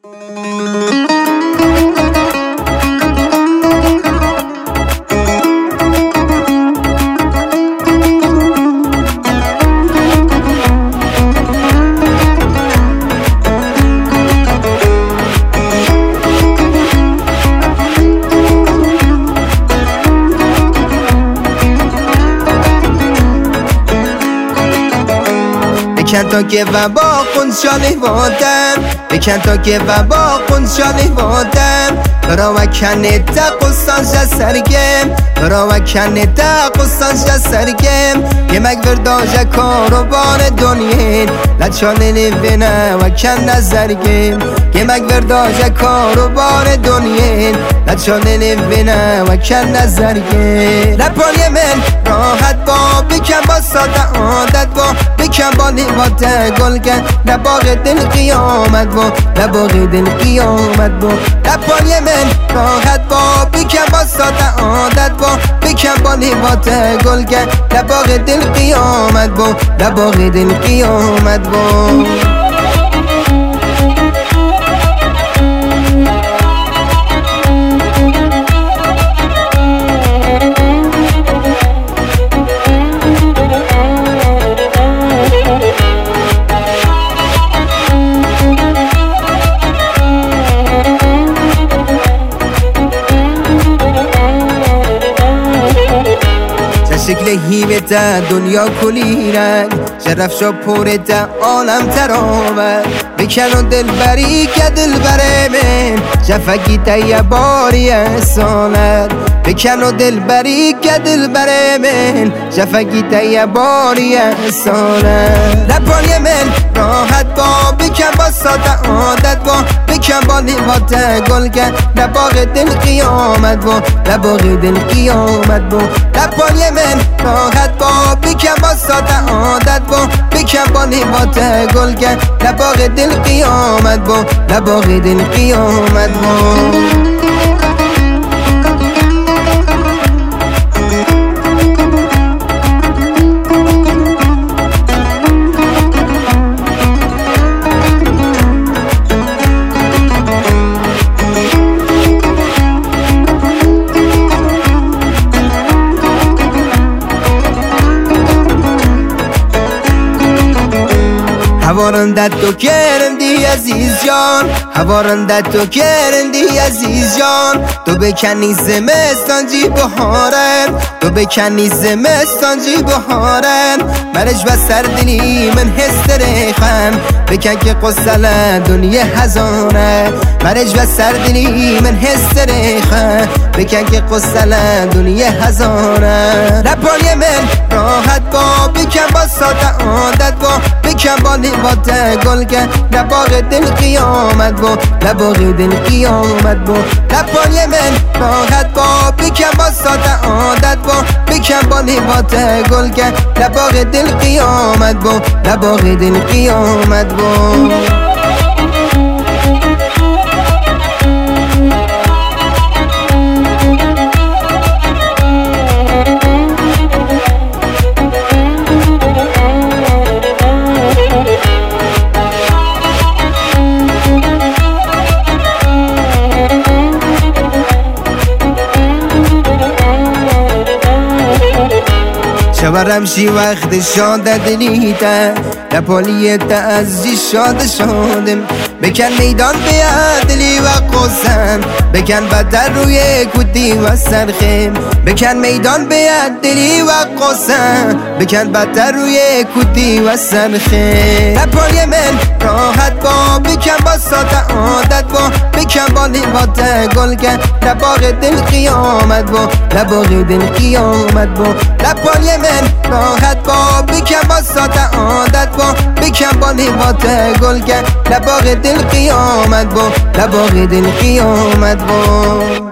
بکن تا که وبا قنشالی وادم بکن تا که وبا قنشالی وادم برا وکنه تا قصانش سرگم برا وکنه تا قصانش سرگم یه مگور داجه کاروبان دنیین لچانه نبینه وکن نزرگم یه مگور داجه کاروبان دنیین لچانه نبینه وکن نزرگم لپای من راحت با بکن با ساده عادت با بکن با لیوات گل کن لباغ دل قیامت با لباغ دل قیامت با لپای من راحت با بکن با ساده عادت با بکن با لیوات گل کن لباغ دل قیامت با لباغ دل قیامت با شکل هیمتا دنیا کلی رنگ شرف شو پورتا عالم تراور بکن و دل بری که دل بره من شفقی تیه باری سالت بکن و دل بری که دل بره من شفقی تیه باری سالت لپای من راحت با بکن با ساده عادت با بکن با لیوات گل کن لباغ دل قیامت با لباغ دل قیامت با لپای من راحت با بکن با ساده عادت با بکن با لیوات گل کن لباغ دل قیامت با لباغ دل قیامت با هوارندت تو کرندی عزیز جان هوارندت تو کرندی عزیز جان تو بکنی زمستان جی بهارن تو بکنی زمستان جی بهارن مرج و سردلی من هستریخم بکن که قصلا دنیا هزاره مرج و سردلی من هستریخم بکن که قصلا دنیا هزاره لپای من راحت با بکن با ساده عادت با بکن با لیوات گل کن لباغ دل قیامت با لباغ دل قیامت با لپای من راحت با بکن با ساده عادت با بکن با لیوات گل کن لباغ دل قیامت با لباغ دل قیامت با شورم شی وقت شاده دلیته لپالیت از جی شاده شادم بکن میدان بیاد دلی و قسم بکن بدر روی کودی و سرخم بکن میدان بیاد دلی و قسم بکن بدر روی کودی و سرخم لپای من راحت با بکن با ساده عادت با بکن با لیوات گل کن لباغ دل قیامت با لباغ دل قیامت با لپای من راحت با بکن با ساده عادت با بکن با لیوات گل کن لباغ دل قیامت با لباغ دل قیامت با